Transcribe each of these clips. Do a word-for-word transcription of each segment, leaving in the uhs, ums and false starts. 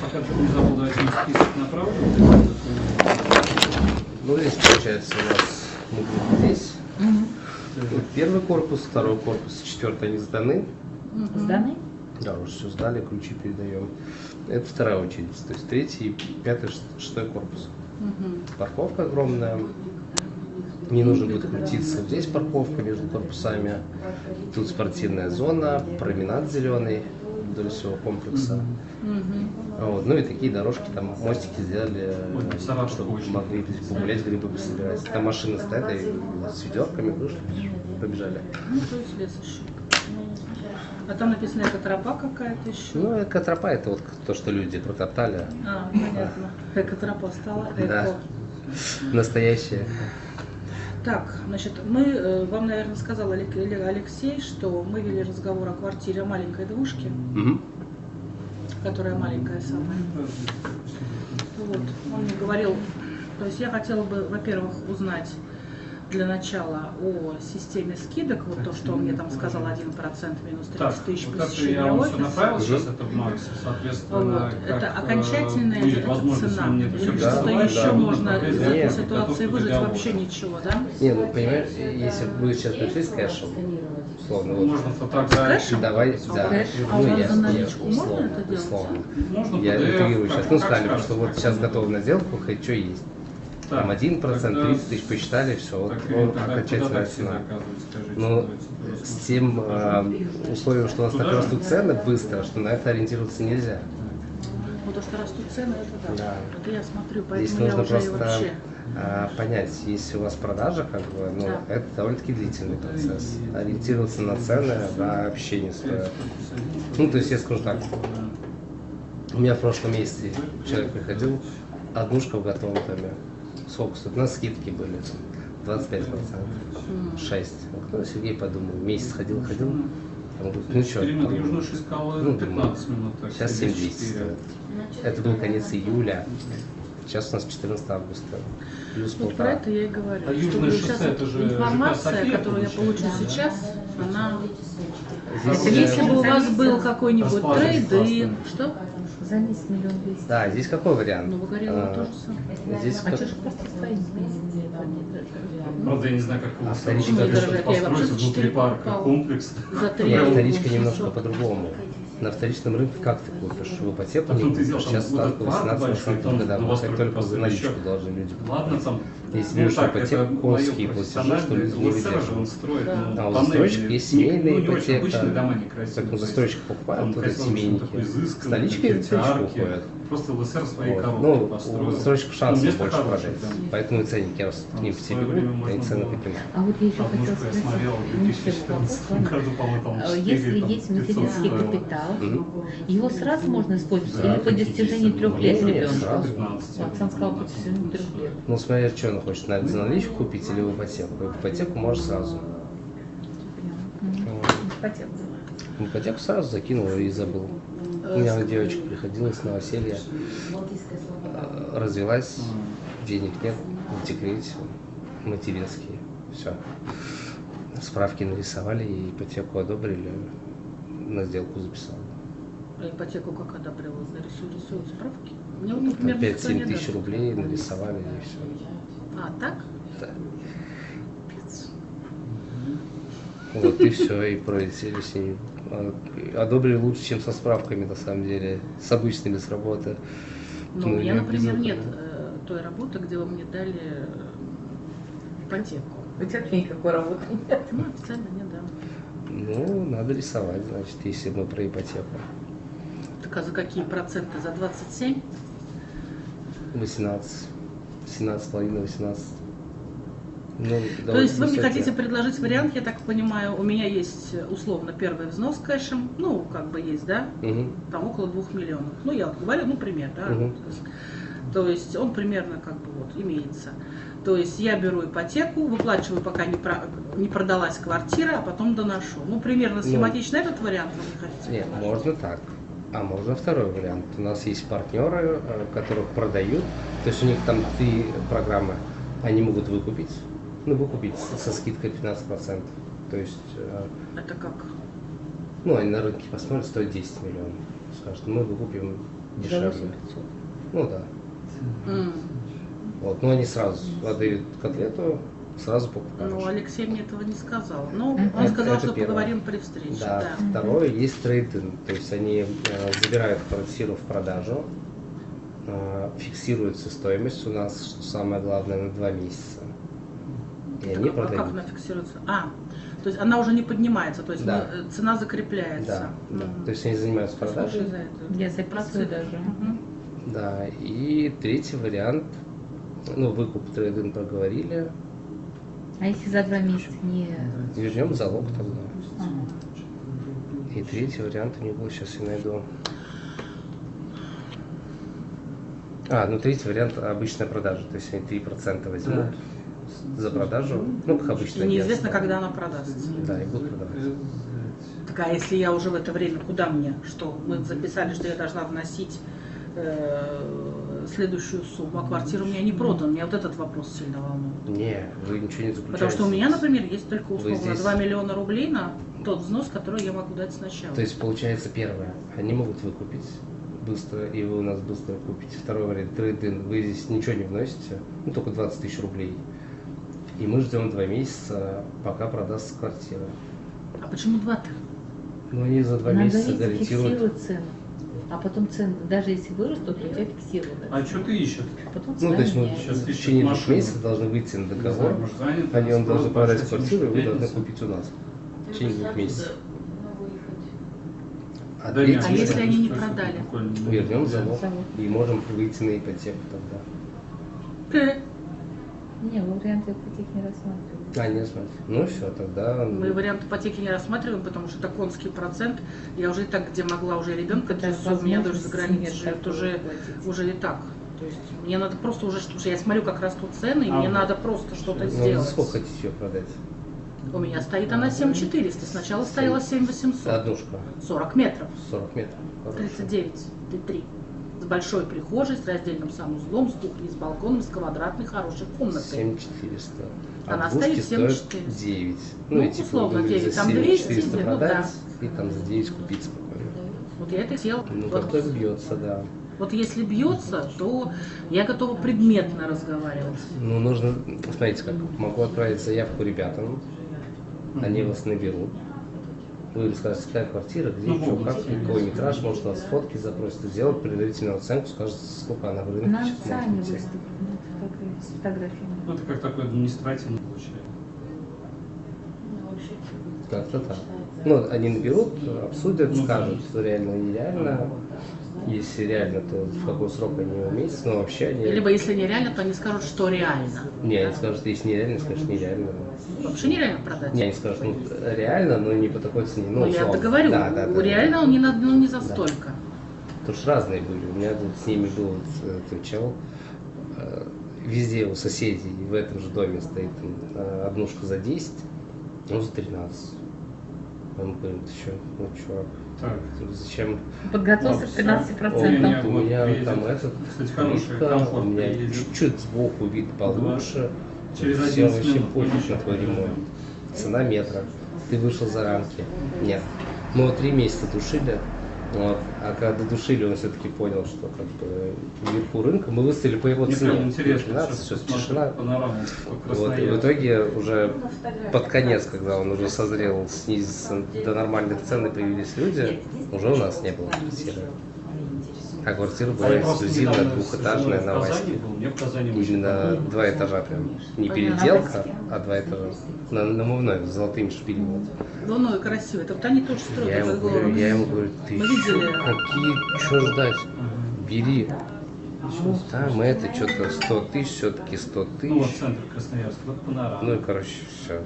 пока что не забыл дать им список направлений. Ну, здесь получается у нас мы здесь. Угу. Первый корпус, второй корпус, четвертый они сданы. Угу. Сданы? Да, уже все сдали, ключи передаем. Это вторая очередь, то есть третий, пятый, шестой корпус. Угу. Парковка огромная. Не нужно будет крутиться. Здесь парковка между корпусами. Тут спортивная зона, променад зеленый вдоль всего комплекса. Mm-hmm. Вот. Ну и такие дорожки, там мостики сделали, mm-hmm. чтобы могли погулять, грибы пособирать. Там машины стоят и с ведерками вышли, побежали. Ну, то есть лес еще. А там написано экотропа какая-то еще. Ну, экотропа это вот то, что люди протоптали. А, понятно. А. Экотропа стала эко. Да. Настоящая. Так, значит, мы, вам, наверное, сказал Алексей, что мы вели разговор о квартире, о маленькой двушке, угу. которая маленькая самая. Вот, он мне говорил, то есть я хотела бы, во-первых, узнать для начала о системе скидок, вот то, что он мне там сказал, один процент минус тридцать тысяч вот посещения офиса. Я направил сейчас это в Макс, соответственно, вот. Это окончательная будет это цена. Или да, что-то да, еще да, можно из да, этой ситуации выжить, вообще ничего, да? Не, ну понимаешь, если вы сейчас пришли с кэшем, условно, вот. Можно фотографию. Давай, да. Кэш? А ну, у я, за наличку я, условно, можно это делать? Условно. Можно я интегрирую сейчас. Ну, сказали, как что вот сейчас готова на сделку, хоть что есть. Так, там один процент, тогда, тридцать тысяч посчитали, все, вот, ну, окончательная цена. Но ну, с тем э, условием, что у нас так растут цены быстро, что на это ориентироваться нельзя. Вот то, что растут цены, это да. да. Это я смотрю, поэтому здесь я нужно уже просто вообще... э, понять, если у вас продажа, как бы, ну, да. это довольно-таки длительный процесс. Ориентироваться на цены вообще не стоит. Ну, то есть я скажу так, у меня в прошлом месяце человек приходил, однушка в готовом доме. Сколько стоит? У нас скидки были, двадцать пять процентов, шесть. Ну, Сергей подумал, месяц ходил, ходил. Он говорит, ну что, ну, пятнадцать минут. Сейчас семь тысяч двести стоит. Это был конец июля, сейчас у нас четырнадцатое августа. Плюс вот про это я и говорю. А южное шоссе, сейчас это же информация, София, которую я получу сейчас, она... Здесь это если бы у вас был какой-нибудь трейд, что? За месяц миллион двести. Да, здесь какой вариант? Ну, Выгорело то же самое. Здесь а как... что же просто стоит? Правда, я не знаю, как у вас вторичка построить внутри парка комплекс. Нет, вторичка немножко по-другому. На вторичном рынке как ты купишь? В ипотеку не купишь. Сейчас ставка восемнадцать процентов годовых, как только за наличку должны люди Ладно, там. Если берешь ипотеку, конские платежи, что люди не выдерживают. Да. А у застройщиков есть семейная ипотека, так у застройщиков покупают вот эти семейники. С наличкой в ипотеку уходят. Просто ЛСР своей вот. коробки Ну, построил. у застройщиков шансов ну, больше хорошее, продать. прям. Поэтому и ценники растут к ним в себе, и цены поднимают. А вот я еще хотела я спросить, смотрел в две тысячи четырнадцатом году, по-моему, там если есть материнский капитал, Mm-hmm. его сразу можно использовать Да. или по достижении трех лет Нет, ребенка? сразу. Оксан сказал, по достижении трех лет. Ну, смотря, что он хочет, на за наличку купить или в ипотеку. В ипотеку можешь сразу. Ипотеку. В ипотеку сразу закинул и забыл. У меня девочка приходила с новоселья, развелась, денег нет, в декрете, материнские, все. Справки нарисовали и ипотеку одобрили, на сделку записал. А ипотеку как одобрила? Нарисуют, рисуют справки? Мне вот, например, пять-семь тысяч рублей нарисовали и все. А, так? Да. Вот и все, и пролетели с ними. Одобрили лучше, чем со справками, на самом деле, с обычными с работы. Ну, у меня, например, нет э, той работы, где вы мне дали э, ипотеку. У тебя вообще никакой работы нет. Ну, официально нет, да. Ну, надо рисовать, значит, если мы про ипотеку. Так а за какие проценты? За двадцать семь? восемнадцать. семнадцать с половиной, восемнадцать. Ну, то есть вы мне хотите предложить вариант, я так понимаю, у меня есть условно первый взнос кэшем, ну, как бы есть, да, угу. там около двух миллионов. Ну, я вот говорю, ну, пример, да. Угу. То есть он примерно как бы вот имеется. То есть я беру ипотеку, выплачиваю, пока не, про, не продалась квартира, а потом доношу. Ну, примерно схематично ну, этот вариант вы не хотите? Нет, можно так. А можно второй вариант. У нас есть партнеры, которых продают, то есть у них там три программы, они могут выкупить, ну, выкупить со скидкой пятнадцать процентов. То есть... Это как? Ну, они на рынке посмотрят, стоит десять миллионов. Скажут, мы выкупим За дешевле. восемь пятьсот. Ну да. М. Вот, но они сразу отдают котлету, сразу покупаешь. Ну, Алексей мне этого не сказал. Ну, Мгм. он сказал, Это что первое. поговорим при встрече. Да. Да. Второе, есть трейдинг, то есть они э, забирают квартиру в продажу, э, фиксируется стоимость у нас, что самое главное, на два месяца. И они Так, а как продают. она фиксируется? А, то есть она уже не поднимается, то есть Да. мы- э, цена закрепляется. Да, да. Мгм. То есть они занимаются Слушай, продажей. за это. Я записываю даже. Мгм. Да, и третий вариант, ну, выкуп трейдинг проговорили, А если за два месяца не... вернем залог тогда. Ага. И третий вариант у него, сейчас я найду. А, ну третий вариант обычная продажа, то есть они три процента возьмут Да. за продажу, ну, как И обычно. неизвестно, когда она продастся. Да, и будут продавать. Так, а если я уже в это время, куда мне? Что? Мы записали, что я должна вносить э, следующую сумму, а квартира у меня не продана. Меня вот этот вопрос сильно волнует. Не, вы ничего не заключаете. Потому что у меня, например, есть только условно здесь- два миллиона рублей на тот взнос, который я могу дать сначала. То есть получается первое, они могут выкупить быстро, и вы у нас быстро купите. Второй вариант, трейдинг, вы здесь ничего не вносите, ну только двадцать тысяч рублей. И мы ждем два месяца, пока продастся квартира. А почему два-то? Ну они за два Она месяца говорит, гарантируют. фиксирует цену. А потом цены, даже если вырастут, то у тебя фиксируют. А что ты ищешь? А потом Ну, цена то есть мы меняется. Сейчас в ищут течение двух машину. месяцев должны выйти на Не знаю, договор. может, занят, Они он должен спрос продать большой, квартиру, и вы пятница. должны купить у нас. В течение двух месяцев. А Да, третий А нет, если вариант, они не то есть продали? прикольно. вернем залог Залог. и можем выйти на ипотеку тогда. Э, Не, вы варианты ипотеки не рассматривали. А, не смотри. Ну все, тогда. Мы вариант ипотеки не рассматриваем, потому что это конский процент. Я уже и так, где могла уже ребенка, Да, то есть у меня даже за возможности границей нет живет такого уже, платить. уже и так. То есть мне надо просто уже, что что я смотрю, как растут цены, и А, мне вот. надо просто что-то Ну, за сделать. сколько хотите ее продать? У меня стоит она семь четыреста, сначала стояла семь восемьсот. Однушка. сорок метров, сорок метров. Хорошо. тридцать девять, три. С большой прихожей, с раздельным санузлом, с кухней, с балконом, с квадратной хорошей комнатой. семь четыреста. А Она двушки стоит семь стоят четыреста. девять. Ну, и типа, условно, думали, девять. за Там семь двести, четыреста ну продать и там за девять купить спокойно. Вот я это сделала. Ну, Вот. как-то бьется, да. Вот если бьется, то я готова предметно разговаривать. Ну, нужно, смотрите, как могу отправить заявку ребятам, они вас наберут. Вы им скажете, какая квартира, где, Ну, что, могут. как, какой метраж, может, у нас фотки запросят, сделать предварительную оценку, скажет, сколько она в рынке На сейчас сами может идти. выступят, ну, фотографии- с фотографиями. Ну, это как такой административный получается. Как-то так. Ну, они наберут, обсудят, Ну, скажут, что реально и нереально. Если реально, то в какой срок они умеются, но вообще они... Либо если нереально, то они скажут, что реально. Не, они скажут, если нереально, скажут, нереально. Вообще нереально продать. Не, они скажут, ну, реально, но не по такой цене. Ну, Ну, я условно. это говорю, Да, да, да. реально он не, на, ну, не за Да. столько. Потому что разные были. У меня тут с ними был вот, э, этот чел. э, Везде у соседей в этом же доме стоит там, э, однушка за десять, ну за тринадцать. А мы говорим, ты что, ну чувак, Так. зачем? Подготовься к тринадцати О, у процентам. меня, у меня Едет. там этот, Кстати, хороший плитка, комфорт у меня едет. чуть-чуть сбоку вид получше. Через Все одиннадцать вообще минут пофиг будешь на твой отправлять. ремонт. Цена метра. Ты вышел за рамки. Нет. Мы вот три месяца душили. Вот. А когда додушили, он все-таки понял, что как бы вверху рынка. Мы выставили по его Мне цене. прям интересно, тринадцать, сейчас всё, посмотрю тишина. панораму по Вот, и Красноярску. в итоге уже под конец, когда он уже созрел снизиться до нормальных цен и появились люди, уже у нас не было квартиры. А квартира была А я просто эксклюзивная, недавно с двухэтажная женой на в Казани Ваське. был, мне в Казани очень Именно понравилось. два этажа прям. Не Понятно. переделка, а два этажа. На, намывной, с золотыми шпилями. Ну, ну и красиво. Это вот они тоже строят Я ему этот говорю, город. я ему говорю, ты Мы чё, видели. какие, что ждать? Бери. Там это что-то сто тысяч, все-таки сто Ну, вот тысяч. центр Красноярска, вот панорама. Ну и короче, все.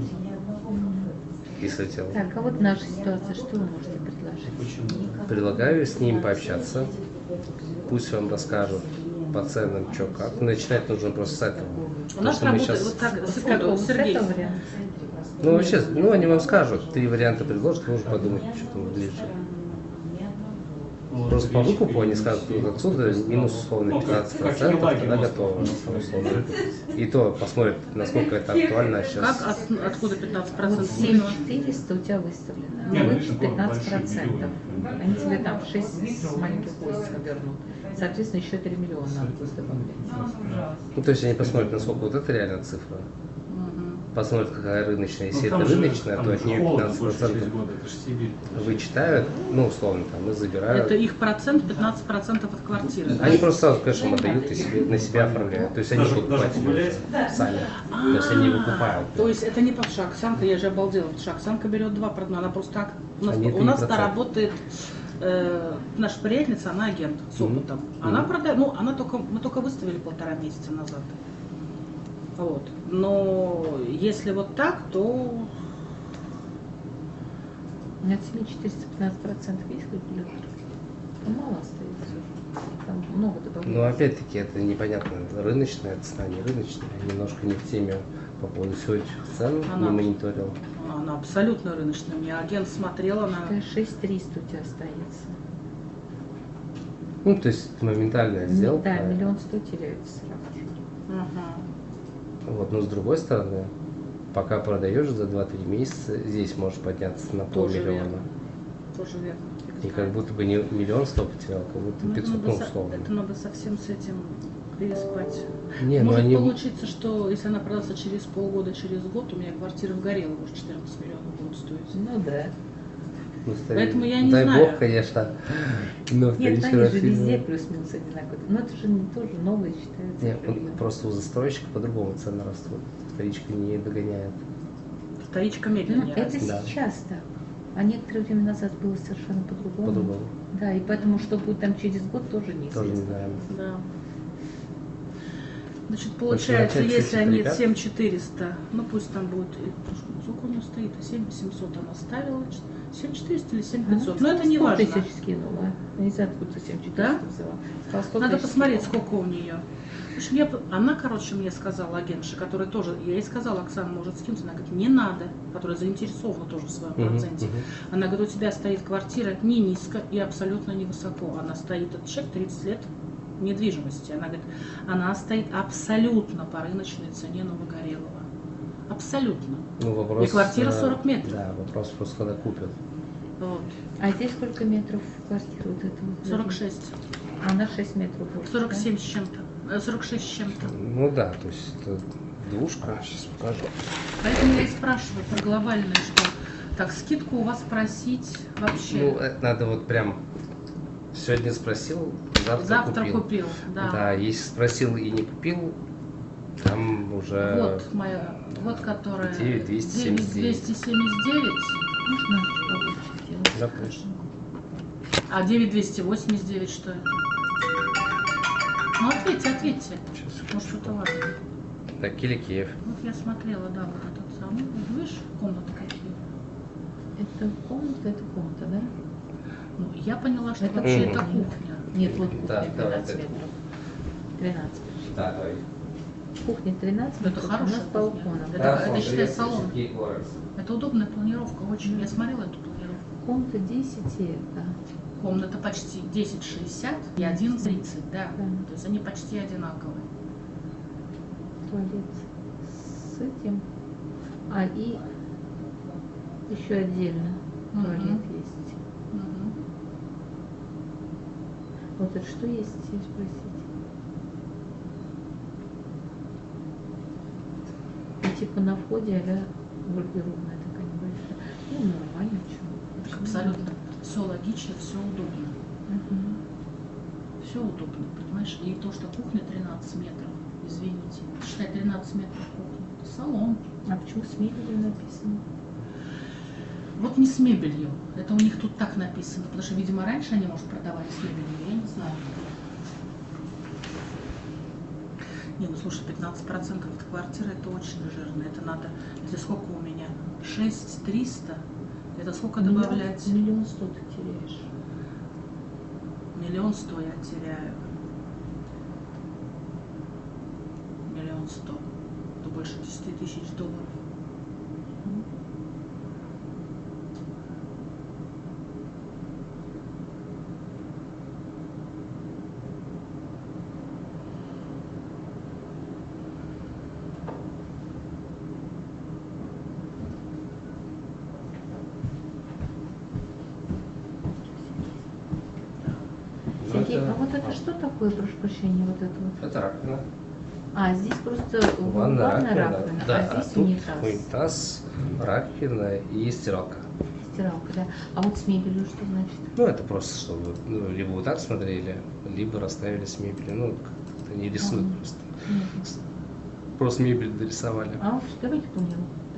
И слетел. Так, а вот наша ситуация, что вы можете предложить? Почему? Предлагаю с ним пообщаться. Пусть вам расскажут по ценам, что как. Начинать нужно просто с этого. У Потому нас что мы работает, щас- вот так, С секунду, какого? вот С Сергей. этого варианта? Ну вообще, ну они вам скажут, три варианта предложат, вы уже подумайте, что там ближе. Ну, Просто по речь выкупу они идет скажут, не вот отсюда просто минус на- условно ну, как- пятнадцать как процентов, Елаги тогда Москва, готово. условно. условно. И то посмотрят, насколько это актуально Как, сейчас. от- откуда пятнадцать Вот процентов? семь четыреста у тебя выставлено. Не, ну, Ну, это пятнадцать большой процентов. миллион. Они тебе там шесть с маленьким хвостиком вернут. Соответственно, еще три миллиона надо будет добавлять. Ну, то есть они посмотрят, насколько вот это реально цифра. Мгм. Посмотрят, какая рыночная. Если Ну, это там же- рыночная, там то же от нее холодно пятнадцать больше процентов шесть года, это же Сибирь. вычитают, ну, условно, там, и забирают. Это их процент, пятнадцать процентов от квартиры. да? Они просто сразу кэшем отдают и себе, на себя оформляют. То есть они Даже- будут даже покупать погулять? сами. То есть они выкупают. То есть это не под шаг. Оксанка, я же обалдела. Потому что Оксанка берет два процента. Она просто так. У нас, А нет, у не нас-то процент. работает э, наша приятельница, она агент с Мгм. опытом. Она Мгм. продает, ну, она только, мы только выставили полтора месяца назад. Вот. Но если вот так, то От семь четыреста пятнадцать процентов есть калькулятор? Там мало остается. Там много добавляется. Но опять-таки это непонятно, рыночная цена, не рыночная. Я немножко не в теме по поводу сегодняшних цен, Она- не мониторил. она абсолютно рыночная. Мне агент смотрел, она... Считай, шесть триста у тебя остается. Ну, то есть моментальная сделка. Да, миллион сто теряется сразу. Ага. Вот, но с другой стороны, пока продаешь за два-три месяца, здесь можешь подняться на Тоже полмиллиона. верно. Тоже верно. И как будто бы не миллион сто потерял, как будто Ну, это, пятьсот, надо ну, со- условно. это надо совсем с этим переспать. Не, ну Может они... получиться, что если она продастся через полгода, через год, у меня квартира в Горелом уже четырнадцать миллионов будет стоить. Ну да. ну, Поэтому я не Дай знаю. бог, конечно. Но Нет, вторичный они же расчет- везде плюс-минус одинаковые. Но это же не тоже новые считаются. Нет, правильно. просто у застройщика по-другому цены растут. Вторичка не догоняет. Вторичка Ну, медленнее это растет. Да. сейчас так. А некоторое время назад было совершенно по-другому. По-другому. Да, и поэтому, что будет там через год, тоже Тоже не неизвестно. знаем. Да. Значит, получается, начать с если этих они ребят? семь четыреста, ну пусть там будет, э, сколько у нее стоит, семь восемьсот она ставила, семь четыреста или семь пятьсот, но это не сто важно. тысяч скинула. Не знаю, откуда семь Да? четыреста взяла. Сказала, сто Надо тысяч посмотреть, скинула. сколько у нее. В общем, я, по- она, короче, мне сказала, агентша, которая тоже, я ей сказала, Оксана может скинуть, она говорит, не надо, которая заинтересована тоже в своем Мгм, проценте. мгм. Она говорит, у тебя стоит квартира не низко и абсолютно не высоко. Она стоит, этот человек тридцать лет недвижимости. Она говорит, она стоит абсолютно по рыночной цене Новогорелого. Абсолютно. Ну, вопрос, И квартира э, сорок метров. Да, вопрос просто, когда купят. Вот. А здесь сколько метров квартира вот этого? сорок шесть. А она шесть метров больше. сорок да? семь с чем-то. Э, сорок шесть с чем-то. Ну да, то есть это двушка. Сейчас покажу. Поэтому я и спрашиваю про глобальное, что так, скидку у вас просить вообще. Ну, это надо вот прям сегодня спросил, завтра, Завтра купил. купил, да. Да, если спросил и не купил, там уже Вот моя, вот которая девять двести семьдесят девять. двести семьдесят девять, Можно побольше сделать? Да, конечно. а девять двести восемьдесят девять что это? Ну ответьте, ответьте. Сейчас, Может что-то важно. Так, Киликеев. Вот я смотрела, да, вот этот самый. Вот видишь, комнаты какие? Это комната, это комната, да? Ну, я поняла, что Это вообще кухня. это кухня. Нет, вот кухня Да, давай, двенадцать да. метров. тринадцать. Да, давай. Кухня тринадцать Это метров, у хорошая нас кухня. балкон. Это- Да, это, Сон, считай, привет, салон. Сергей Лоренс. Это удобная планировка, очень. Я смотрела эту планировку. Комната десять и это. Комната почти десять шестьдесят и одиннадцать тридцать, да. Да. То есть они почти одинаковые. Туалет с этим. А и еще отдельно Мгм. туалет есть. Мгм. Вот это что есть, если спросить? И типа на входе а-ля гардеробная такая небольшая. Ну, нормально, чего. Абсолютно. Все логично, все удобно. Мгм. Все удобно, понимаешь? И то, что кухня тринадцать метров, извините. Считай, тринадцать метров кухни. Это салон. А почему с мебелью написано? Вот не с мебелью. Это у них тут так написано. Потому что, видимо, раньше они, может, продавали с мебелью. Я не знаю. Не, ну слушай, пятнадцать процентов от квартиры это очень жирно. Это надо, если сколько у меня? шесть триста. Это сколько добавлять? Миллион, миллион сто ты теряешь. Миллион сто я теряю. Миллион сто. Это больше десяти тысяч долларов. что такое, прошу прощения, вот это вот? Это раковина. А, здесь просто Ванная раковина, раковина, да, а здесь а тут унитаз. унитаз, раковина и стиралка. Стиралка, да. А вот с мебелью что значит? Ну, это просто, чтобы ну, либо вот так смотрели, либо расставили с мебелью. Ну, как-то не рисуют Ага. просто. Нет. Просто мебель дорисовали. А уж давайте помним.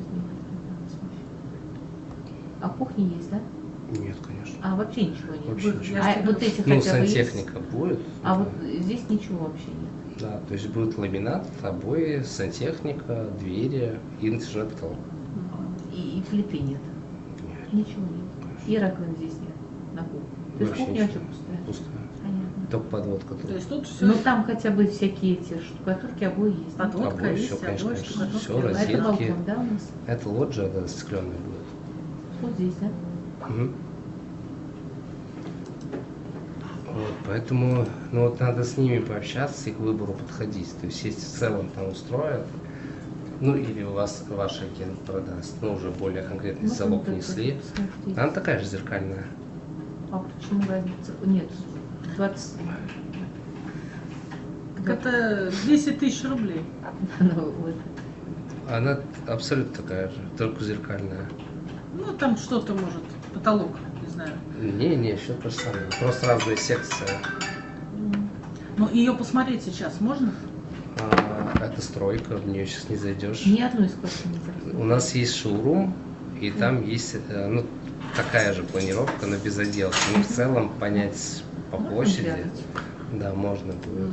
А кухня есть, да? Нет, конечно. А вообще ничего нет? Вообще Вы- ничего. я А же вот эти Ну, хотя бы есть? сантехника будет. А вот здесь ничего вообще нет. Да, то есть будет ламинат, обои, сантехника, двери и натяжной потолок. И, и плиты нет. Нет, Ничего нет. И раковин здесь нет на кухне. То есть Вообще кухня ничего. вообще пустая. пустая. Понятно. Только подводка То тут. есть тут все Но там хотя бы всякие эти штукатурки, обои есть. да? подводка Обои, есть, всё, конечно, обои, конечно. штукатурки. Всё, А это розетки. балкон, да, у нас? Это лоджия, да, стекленная будет. Вот здесь, да? Мгм. Вот, поэтому, ну вот надо с ними пообщаться и к выбору подходить. То есть если в целом там устроят, ну или у вас ваш агент продаст, ну уже более конкретный Ну, залог вот это внесли. посмотреть. Она такая же зеркальная. А почему разница? Нет, двадцать. Так это десять тысяч рублей. Ну, вот. Она абсолютно такая же, только зеркальная. Ну, там что-то может, потолок, не знаю. Не-не, все то же самое. Просто разные секции. Ну, ее посмотреть сейчас можно? А, это стройка, в нее сейчас не зайдешь. Ни одной из квартир не заходит. У нас есть шоурум, и там есть э, ну, такая же планировка, но без отделки. Ну, в целом понять по Можно площади, глянуть? да, можно будет.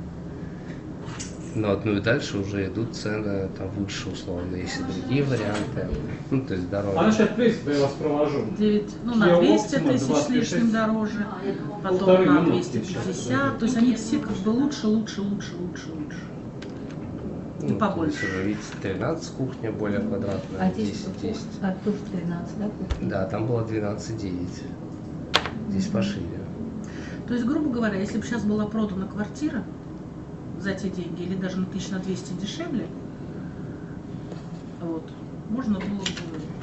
Но ну и дальше уже идут цены там выше условно, есть и другие варианты. Ну, то есть А дорога. насчет в принципе я вас провожу. девять, ну, Я на двести Optima тысяч с лишним двадцать шесть. дороже, потом Полторы на минутки двести сейчас, пятьдесят. да. То есть они все как бы лучше, лучше, лучше, лучше, лучше. И Ну, побольше. то есть уже, видите, тринадцать кухня более квадратная, А здесь десять десять. а, тоже тринадцать, да? кухня? Да, там было двенадцать девять. Здесь пошире. То есть, грубо говоря, если бы сейчас была продана квартира за эти деньги, или даже на тысяч на двести дешевле, вот, можно было бы,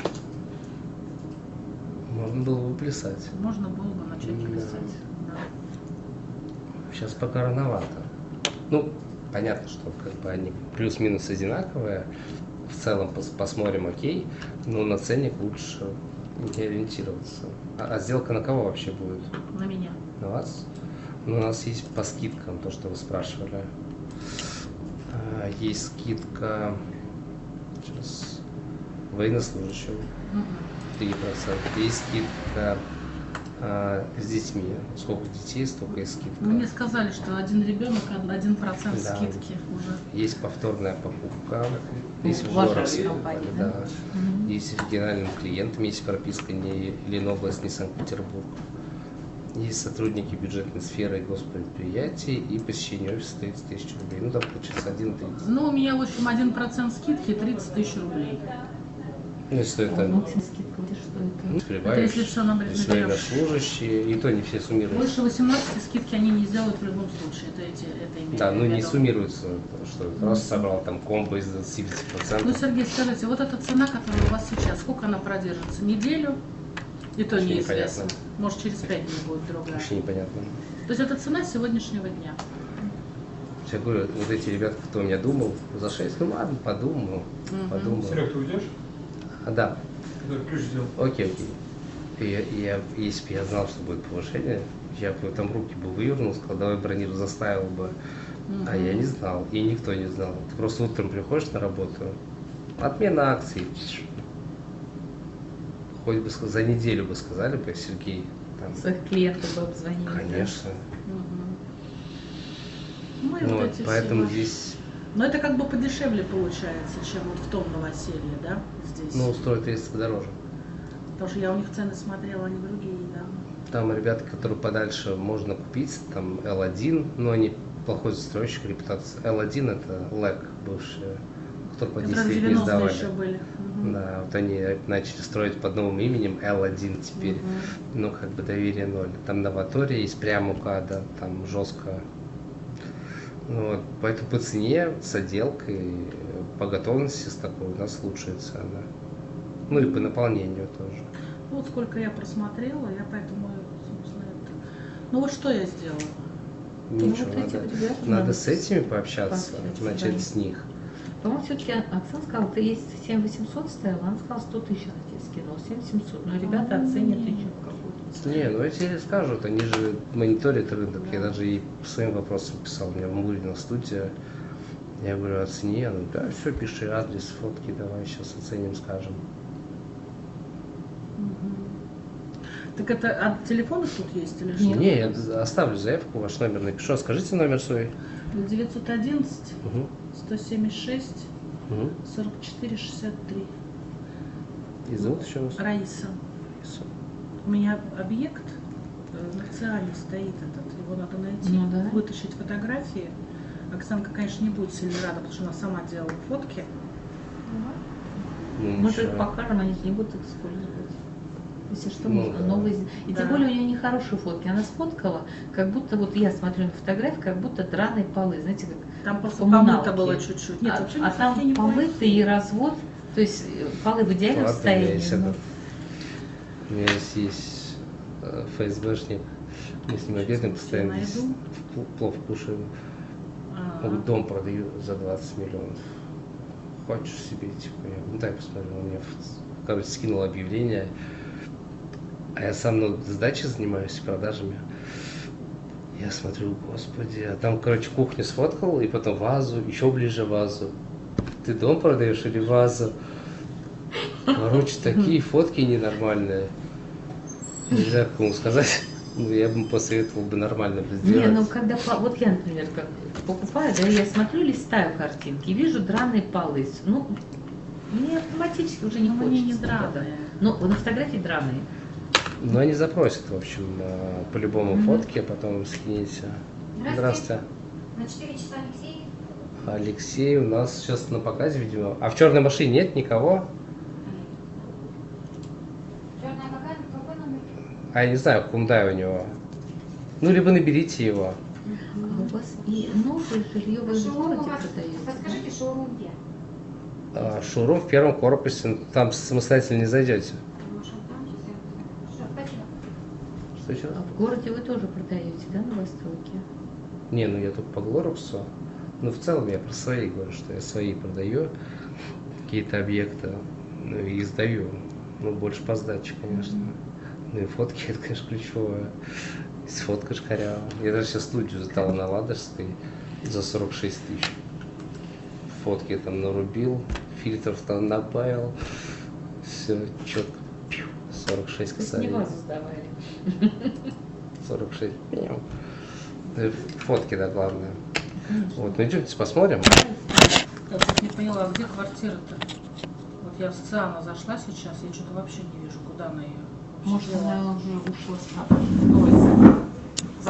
Можно было бы плясать. можно было бы начать Да. писать. Да. Сейчас пока рановато. Ну, понятно, что как бы они плюс-минус одинаковые. В целом пос- посмотрим, окей, но на ценник лучше не ориентироваться. А, а сделка на кого вообще будет? На меня. На вас? Ну, у нас есть по скидкам, то, что вы спрашивали. А, Есть скидка сейчас военнослужащего Мгм. три процента. Есть скидка а, с детьми. Сколько детей, столько и скидка. Мне сказали, что один ребенок, один процент Да. скидки уже. Есть повторная покупка. Есть В вашей город, компании, да. да? Мгм. Есть оригинальным клиентам, есть прописка не Ленобласть, не Санкт-Петербург. Есть сотрудники бюджетной сферы и госпредприятий, и посещение офиса тридцать тысяч рублей. Ну, там получается один тридцать. Ну, у меня, в общем, один процент скидки тридцать тысяч рублей. Ну, если А это максимум скидка, где что ну, это? прибавишь, если всё набрать то есть на берёшь. военнослужащие, и то не все суммируются. Больше восемнадцати скидки они не сделают в любом случае. Это, эти, это имею Да, в ну не виду. суммируется, что просто собрал там комбо из двадцати пяти Ну, процентов. Сергей, скажите, вот эта цена, которая у вас сейчас, сколько она продержится? Неделю? И то Вообще неизвестно. непонятно. Может, через пять дней будет другая. Вообще непонятно. То есть это цена сегодняшнего дня. Я говорю, вот эти ребята, кто у меня думал, за шесть, ну ладно, подумаю, Мгм. подумаю. Серег, ты уйдешь? А, да, Который ключ сделал. окей, окей. И я, и я- если бы я знал, что будет повышение, я бы там руки бы вывернул, сказал, давай бронирую, заставил бы. А я не знал, и никто не знал. Ты просто утром приходишь на работу, отмена акций. Хоть бы ска- за неделю бы сказали бы, Сергей, там, Своих клиентов бы обзвонили. да? конечно. Мгм. Ну и Ну вот вот, эти поэтому все. здесь, Но это как бы подешевле получается, чем вот в том новоселье, да, здесь. ну, стоит тридцать дороже. Потому что я у них цены смотрела, они другие, да. Там ребята, которые подальше можно купить, там эл один, но они плохой застройщик, репутация. эл один это ЛЭК бывший, который по Которые десять в лет не девяностые сдавали. еще были. Мгм. Да, вот они начали строить под новым именем эл один теперь. Мгм. Ну, как бы доверие ноль. Там новатория есть прямо у КАДа, там жестко. Ну, вот, поэтому по цене, с отделкой, по готовности с такой у нас лучшая цена. Ну и по наполнению тоже. Ну, вот сколько я просмотрела, я поэтому, собственно, это... Ну вот что я сделала? Ничего, вот эти надо, вот ребята надо надо с этими пообщаться, пообщаться, начать да. с них. По-моему, все-таки Оксана сказала, ты есть семь восемьсот ставила, она сказала сто тысяч она тебе скинула, семь семьсот, но ребята оценят еще какую-то. Не, ну эти скажут, они же мониторят рынок. Я даже и своим вопросом писал, у меня в Мурина студия. Я говорю, оцени, она говорит, да, все, пиши адрес, фотки, давай сейчас оценим, скажем. Так это от телефона тут есть или что? Не, я оставлю заявку, ваш номер напишу, а скажите номер свой. девятьсот одиннадцать Угу. сто семьдесят шесть Угу. сорок четыре шестьдесят три. И зовут еще раз? Раиса. Всё. У меня объект э, на циане стоит этот, его надо найти, Ну да. вытащить фотографии. Оксанка, конечно, не будет сильно рада, потому что она сама делала фотки. Ну, Мы же ничего. их покажем, они же не будут их использовать. Если что, Ну можно да. новые. И Да. тем более у нее нехорошие фотки. Она сфоткала, как будто вот я смотрю на фотографии, как будто драные полы. Знаете, как Там просто коммуналки. помыто было чуть-чуть. Нет, а, вообще а там фотки не помытый и развод, то есть э, полы в идеальном Ладно, у меня состоянии. есть но- этот, у меня есть, есть э, ФСБшник, мы с ним обедаем постоянно, найду. здесь пл- плов кушаем. А, Он говорит, дом продаю за двадцать миллионов. Хочешь себе, типа, я, ну дай посмотрю, он мне, в- короче, скинул объявление. А я сам, ну, сдачей занимаюсь, продажами. Я смотрю, господи, а там, короче, кухню сфоткал, и потом вазу, еще ближе вазу. Ты дом продаешь или вазу? Короче, такие фотки ненормальные. Не знаю, как ему сказать. Ну, я бы посоветовал бы нормально бы сделать. Не, ну когда, по- вот я, например, как покупаю, да, я смотрю, листаю картинки, и вижу драные полы. Ну, мне автоматически уже не ну, хочется. они не никогда. драные. Ну, на фотографии драные. Но они запросят, в общем, э, по-любому Мгм. фотки, а потом им скинете. Здравствуйте. На четыре часа Алексей. Алексей у нас сейчас на показе, видимо. А в черной машине нет никого? Черная какая? Какой номер? А я не знаю, Hyundai у него. Ну, либо наберите его. А у вас и новые жилье в Шоурум у городе вас. продаются? Подскажите, шоурум где? А, Шоурум в первом корпусе, там самостоятельно не зайдете. Может, там? Сейчас я посмотрю. Хорошо, спасибо. Что еще? А в городе вы тоже продаете, да, новостройки? Не, ну я только по Глорупсу. Ну, в целом я про свои говорю, что я свои продаю, какие-то объекты, ну и сдаю. Ну, больше по сдаче, конечно. Ну и фотки, это, конечно, ключевое. Сфоткаешь коряво. Я даже сейчас студию сдал на Ладожской за сорок шесть тысяч. Фотки там нарубил, фильтров там добавил. Все четко. Пью. сорок шесть То есть не косарей. вазу сдавали. сорок шесть. Пью. Э, Фотки, да, главное. Вот, ну идемте посмотрим. Я вот не поняла, а где квартира-то? Вот я в Циана зашла сейчас, я что-то вообще не вижу, куда она ее. Может, она уже ушла с работы.